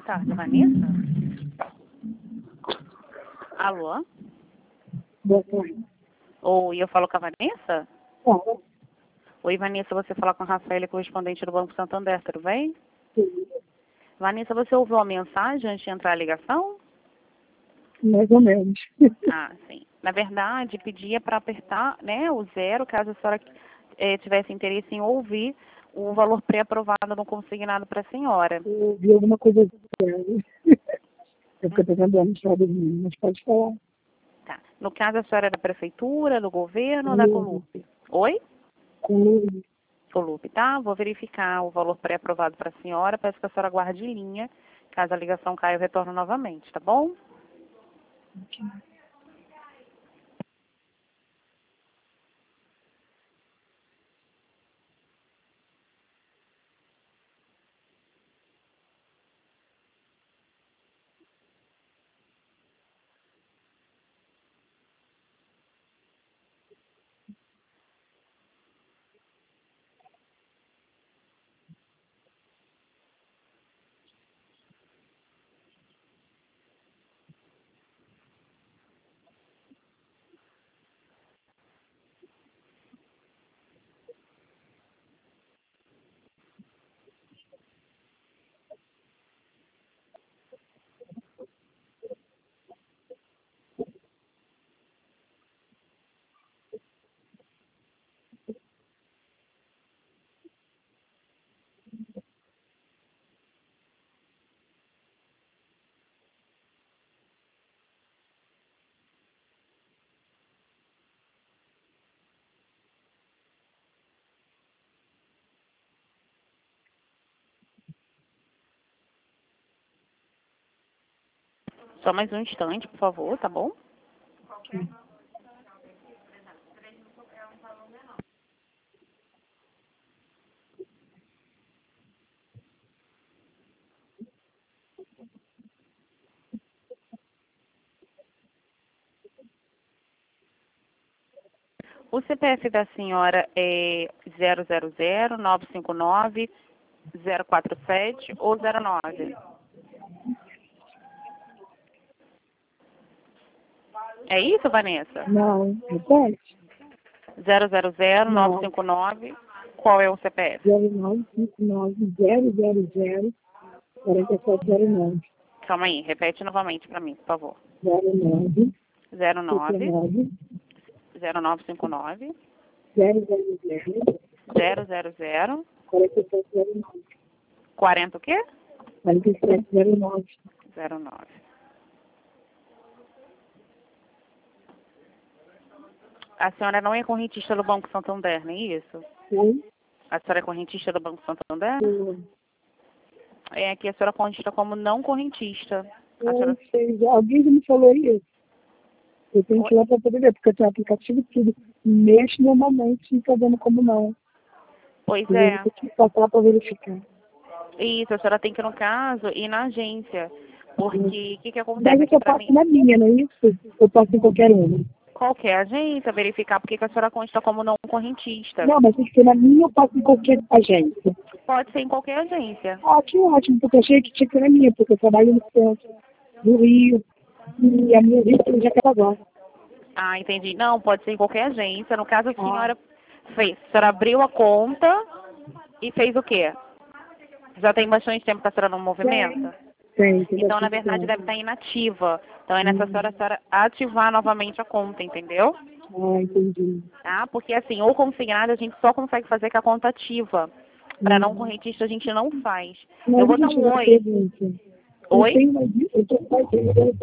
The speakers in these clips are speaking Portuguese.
tarde, Vanessa? Alô? Boa tarde. Oi, eu falo com a Vanessa? Fala. Oi, Vanessa, você fala com a Rafaela, correspondente do Banco Santander, tudo bem? Sim. Vanessa, você ouviu a mensagem antes de entrar a ligação? Mais ou menos. Ah, sim. Na verdade, pedia para apertar, né, o 0, caso a senhora tivesse interesse em ouvir o valor pré-aprovado no consignado para a senhora. Eu vi alguma coisa séria. Eu fico pegando a estrada de mim, mas pode falar. Tá. No caso, a senhora é da prefeitura, do governo ou da Colup? Oi? Com Colup, tá? Vou verificar o valor pré-aprovado para a senhora. Peço que a senhora guarde em linha. Caso a ligação caia, eu retorno novamente, tá bom? Só mais um instante, por favor, tá bom? O CPF da senhora é 000-959-047 ou 09? É isso, Vanessa? Não, repete. 000-959. Qual é o CPF? 0959 000 4709. Calma aí, repete novamente para mim, por favor. 09 09 59 0959 000 000 4709. 40 o quê? 4709. 09. A senhora não é correntista do Banco Santander, não é isso? Oi? A senhora é correntista do Banco Santander? Eu É aqui a senhora consta como não correntista. A senhora... sei, alguém já me falou isso. Eu tenho que ir lá para poder ver, porque tem aplicativo e tudo. Mexe normalmente e está dando como não. Pois Eu é. vou ter que passar lá para verificar. Isso, a senhora tem que, no caso, ir na agência. Porque o que Mas acontece aqui eu para passo mim? na minha, não é isso? Eu passo em qualquer uma. Qualquer agência, verificar porque que a senhora consta como não correntista. Não, mas tem que ser na minha, eu passo em qualquer agência. Pode ser em qualquer agência. Ah, que ótimo, porque eu achei que tinha que ser na minha, porque eu trabalho no centro, no Rio, e a minha agência é em Jacarepaguá. Ah, entendi. Não, pode ser em qualquer agência. No caso, a Ah, senhora fez. A senhora abriu a conta e fez o quê? Já tem bastante tempo que a senhora não movimenta? tem Então, na bastante verdade, deve tempo. estar inativa. Então, é necessário a senhora ativar novamente a conta, entendeu? Ah, entendi. Tá? Porque, assim, ou consignado, a gente só consegue fazer com a conta ativa. Para não correntista, a gente não faz. Eu Mas vou dar deixa eu um uma oi. pergunta. Eu Oi? tenho uma dívida, eu estou fazendo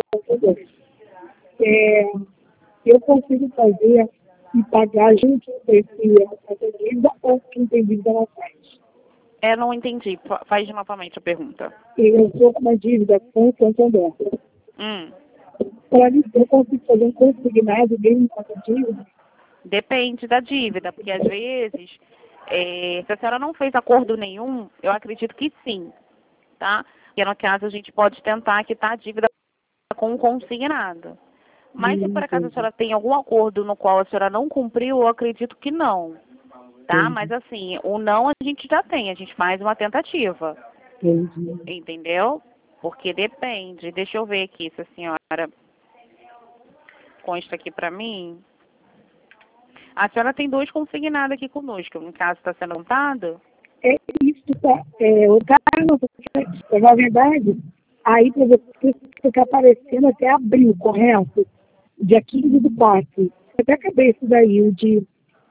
é, eu consigo fazer e pagar junto desse essa dívida ou quem tem dívida não faz. Eu não entendi. Faz novamente a pergunta. Eu estou com uma dívida com o Santander. Hum. Para mim, eu consigo fazer um consignado mesmo com essa dívida? Depende da dívida, porque às vezes, se a senhora não fez acordo nenhum, eu acredito que sim, tá? Porque no caso a gente pode tentar quitar a dívida com o consignado. Mas se por acaso a Entendi. senhora tem algum acordo no qual a senhora não cumpriu, eu acredito que não, tá? Entendi. Mas assim, o não a gente já tem, a gente faz uma tentativa, Entendi. entendeu? Porque depende. Deixa eu ver aqui se a senhora consta aqui para mim. A senhora tem 2 consignados aqui conosco. No caso, está sendo montado? É isso, tá? O cara não na verdade, aí para você ficar aparecendo até abril, correto? Dia 15 do 4. Até acabei isso daí, o de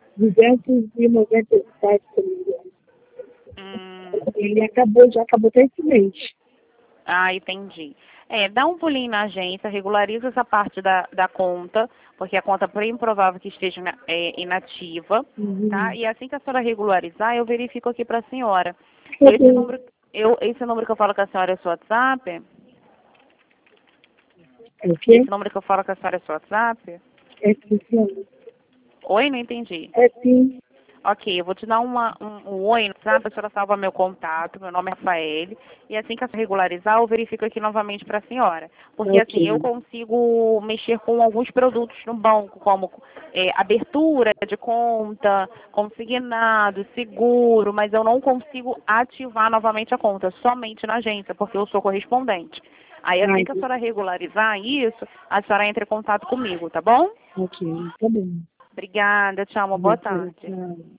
297, se não me engano. Ele já acabou até esse mês. Ah, entendi. Dá um pulinho na agência, regulariza essa parte da conta, porque a conta é bem provável que esteja inativa, tá? E assim que a senhora regularizar, eu verifico aqui para a senhora. Esse número que eu falo com a senhora é o seu WhatsApp? É o quê? Esse número que eu falo com a senhora é o seu WhatsApp? É sim, senhora. Oi, não entendi. É sim. Ok, eu vou te dar um oi no WhatsApp, a senhora salva meu contato, meu nome é Rafael, e assim que a senhora regularizar, eu verifico aqui novamente para a senhora. Porque assim, eu consigo mexer com alguns produtos no banco, como abertura de conta, consignado, seguro, mas eu não consigo ativar novamente a conta, somente na agência, porque eu sou correspondente. Aí assim que a senhora regularizar isso, a senhora entra em contato comigo, tá bom? Ok, tá bom. Obrigada, tchau, uma boa tarde. Tchau.